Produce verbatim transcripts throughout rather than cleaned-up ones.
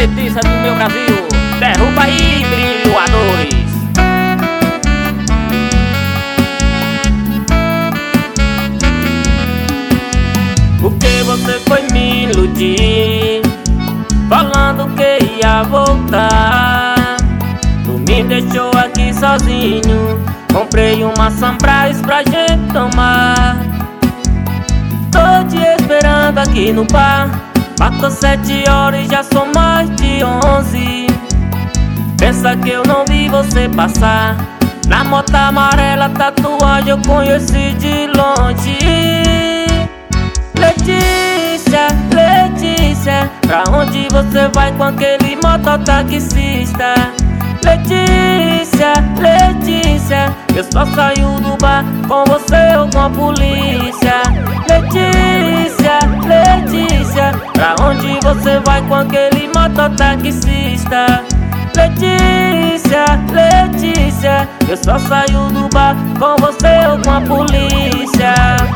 Letícia do meu Brasil, derruba aí, brilhoadores. Porque você foi me iludir, falando que ia voltar. Tu me deixou aqui sozinho, comprei uma Sunrise pra gente tomar. Tô te esperando aqui no bar, passou sete horas e já são mais de onze. Pensa que eu não vi você passar, na moto amarela, tatuagem eu conheci de longe. Letícia, Letícia, pra onde você vai com aquele mototaxista? Letícia, Letícia, eu só saio do bar com você ou com a polícia. Letícia, Letícia, pra onde você vai com aquele mototaxista? Letícia, Letícia, eu só saio do bar com você ou com a polícia.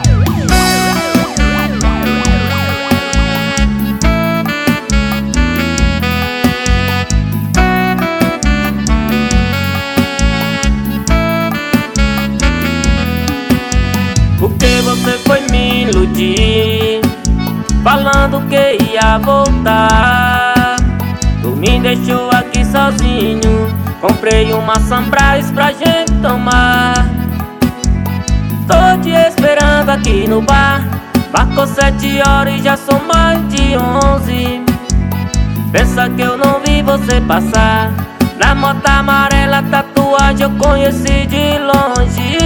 Porque você foi me iludir, falando que ia voltar. Tu me deixou aqui sozinho, comprei uma Sunrise pra gente tomar. Tô te esperando aqui no bar, marcou sete horas e já são mais de onze. Pensa que eu não vi você passar, na moto amarela, tatuagem eu conheci de longe.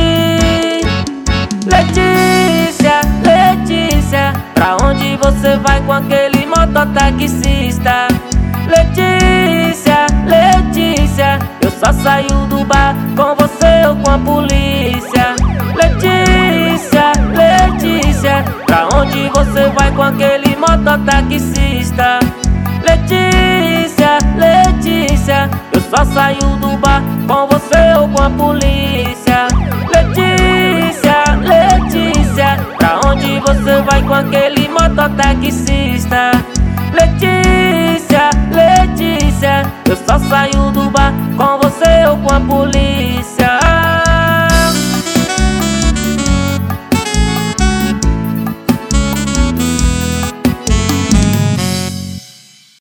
Letícia, Letícia, pra onde você vai com aquele mototaxista? Letícia, Letícia, eu só saio do bar com você ou com a polícia. Letícia, Letícia, pra onde você vai com aquele mototaxista? Letícia, Letícia, eu só saio do bar com você ou com a polícia. Letícia, Letícia, pra onde você vai com aquele mototaxista? Letícia, Letícia, eu só saio do bar com você ou com a polícia.